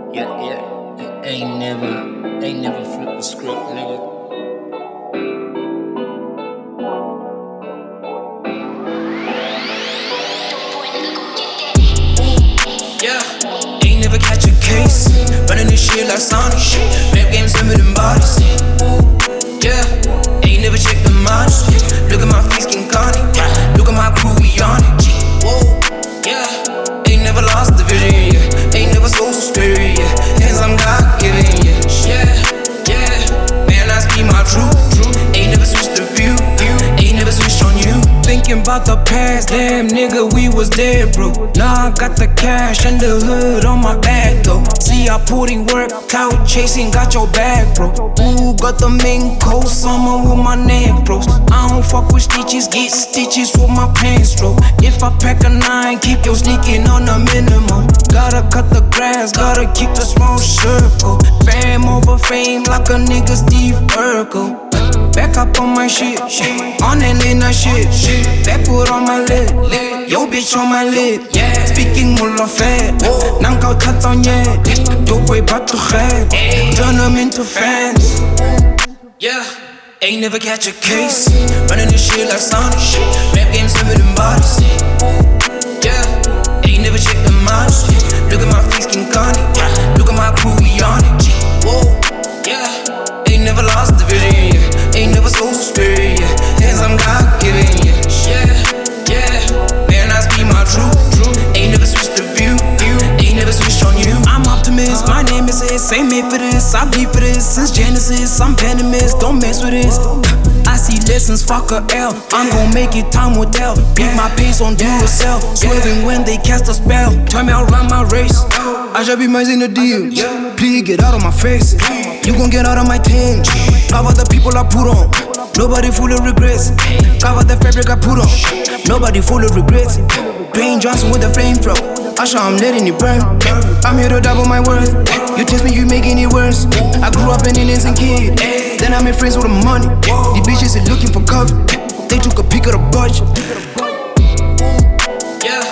Yeah. Ain't never flipped the script, nigga. Yeah, ain't never catch a case. Running this shit like Sonic. Rap games some of them bodies. Yeah, ain't never checked the models. Look at my face, King Connie. Look at my crew, we on it. Whoa, yeah, ain't never lost the vision. Yeah, ain't never sold spirit. Yeah, hands I'm God given. Yeah, man, I speak my truth. Ain't never switched the view. Ain't never switched on you. Thinking about the past, damn nigga, we was dead, bro. Now I got the cash and the hood on my back, though. See, I put in work, couch chasing, got your bag, bro. Ooh, got the main coat, summer with my neck, bros. I don't fuck with stitches, get stitches with my pants, bro. If I pack a 9, keep your sneaking on the minimum. Gotta cut the grass, gotta keep the small circle. Fame over fame like a nigga Steve Urkel. Back up on my shit, on that late night shit. Backwood on my lip, yo bitch on my lip. Speaking mullah fat, nang kau tats on yet. Dope way back to head, turn them into fans. Yeah, ain't never catch a case. Running this shit like Sonic. Rap games some of them bodies. Yeah, ain't never checked the models. Look at my face, King Connie. Look at my crew, we on it. Whoa, yeah, ain't never lost the vision. Ain't never sold spirit, yeah. Hands I'm God given, yeah. Man, I speak my truth. Ain't never switched the view. Ain't never switched on you. I'm optimist, my name is S. Ain't made for this, I bleed for this. Since Genesis, I'm venomous, don't mess with this. I see lessons, fuck a L. I'm gon' make it, time will tell. Beat my pace on Duracell. Swerving when they cast a spell. Turn me around my race. I should be mais in the deal. Please get out of my face. You gon' get out of my team. Cover the people I put on. Nobody full of regrets. Cover the fabric I put on. Nobody full of regrets. Dwayne Johnson with the flamethrower. Usher, I'm letting it burn. I'm here to double my worth. You test me, you making it worse. I grew up an innocent kid. Then I made friends with the money. These bitches are looking for cover. They took a peek of the budget. Yeah,